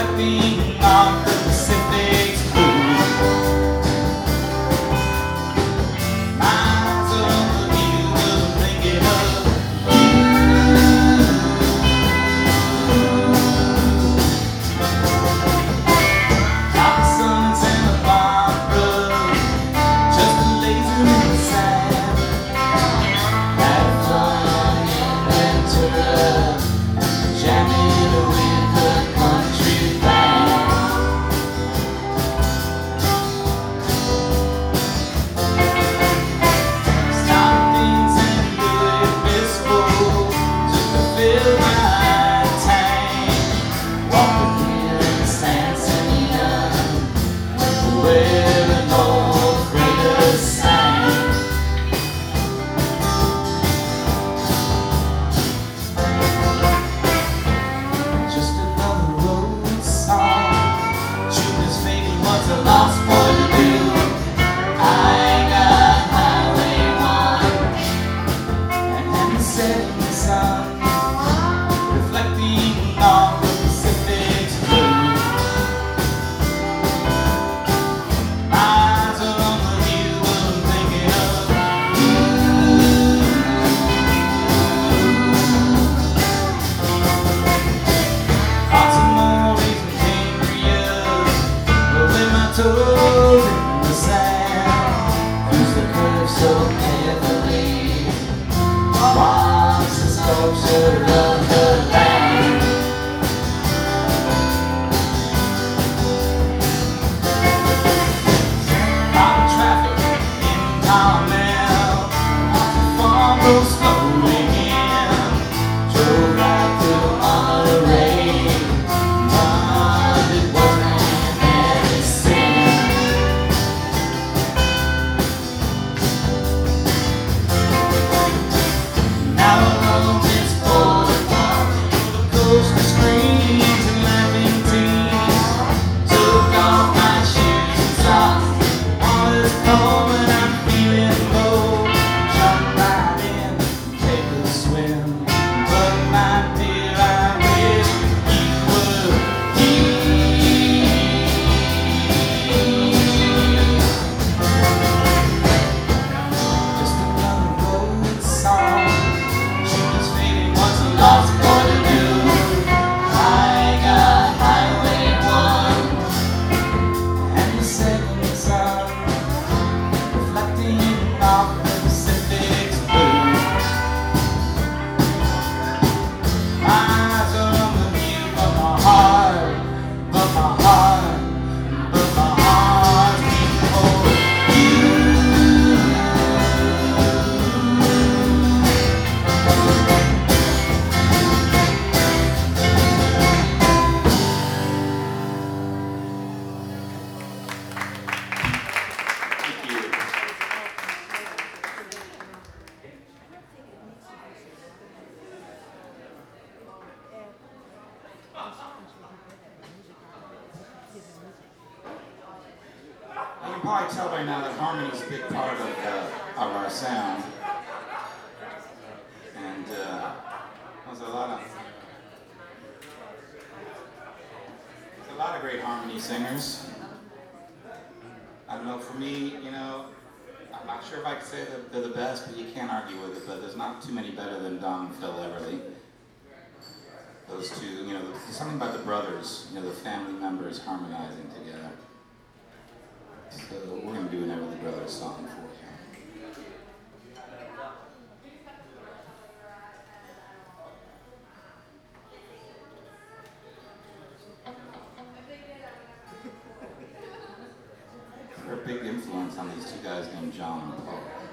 reflecting on the Pacific's blue. Miles over you will bring it up. Hot sun in Santa Barbara, just a lazy in the sand. Had fun in Ventura, jamming with the country band. Stopped in San Luis Obispo just to fill my tank. Walked here in San Simeon, where an old freighter sang. Just another road song. Jupiter's fading, what's a lost boy to do? I got Highway 1 and the setting sun, reflecting on the Pacific's blue. Eyes are on the view, I'm thinking of you. Caught some more rays in Cambria, rolling my toes in the sand. Use the curve so carefully, watch the sculpture of the land. Caught traffic in Carmel, watched the farm go slowly in. Drove right through Monterey, but it wasn't anything. Now alone this boardwalk, the coast screens and laughing teens. Took off my shoes and socks, water's cold and I'm feeling low. Jump right in, take a swim, but my dear, I wish you were here. Just another road song. Jupiter's fading, what's a lost boy to do? I got Highway 1 and the setting sun, reflecting off the Pacific's blue. Eyes are on the view, but my heart's beating for you. Thank you. You can probably tell by now that harmony is a big part of our sound. And there's a lot of great harmony singers. I don't know, for me, I'm not sure if I could say that they're the best, but you can't argue with it. But there's not too many better than Don and Phil Everly. Those two, there's something about the brothers, the family members harmonizing together. So we're going to do an Everly Brothers song for you. They're a big influence on these two guys named John and Paul.